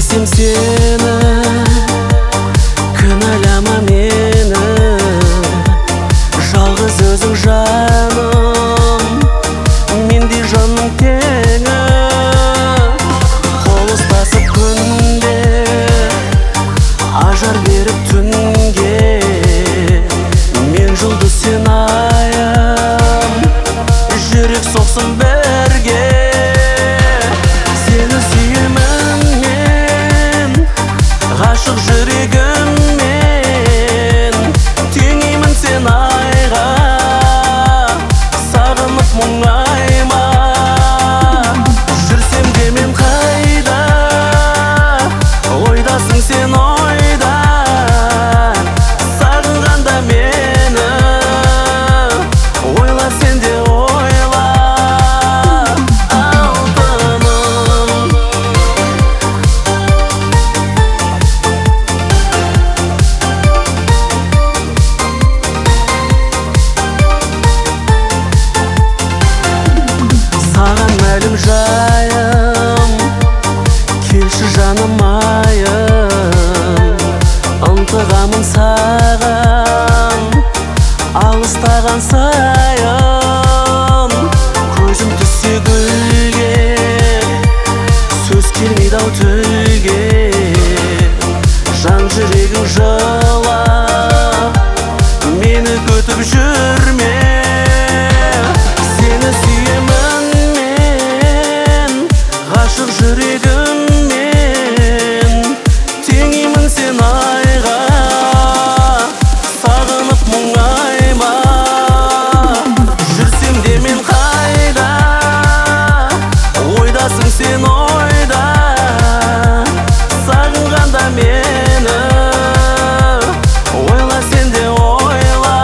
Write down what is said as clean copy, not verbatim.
Sevsем seni, kінәлама meni. Жалғыз өзің жаным, менде жанның теңі. Қол ұстасып күнде, ажар беріп түнге. Мен жұлдыз сен айым, жүрек соқсын бірге. Сені сүйемін мен, ғашық жүрегіммен. Теңеймін сен айға, сағынып мұңайма. Жүрсем де мен қайда, ойдасың сен ойда. Сағынғанда мені ойла, сен де ойла. Алтыным, саған мәлім жайым, келші жаным айым. Ынтығамын саған, алыстаған сайын. Көзім түссе гүлге, сөз келмейді-ау тілге. Жан жүрегің жылап, мені күтіп жүрме. Сені сүйемін мен, ғашық жүрегіммен. Теңеймін сен айға, сағынып мұңайма. Жүрсем де мен қайда, ойдасың сен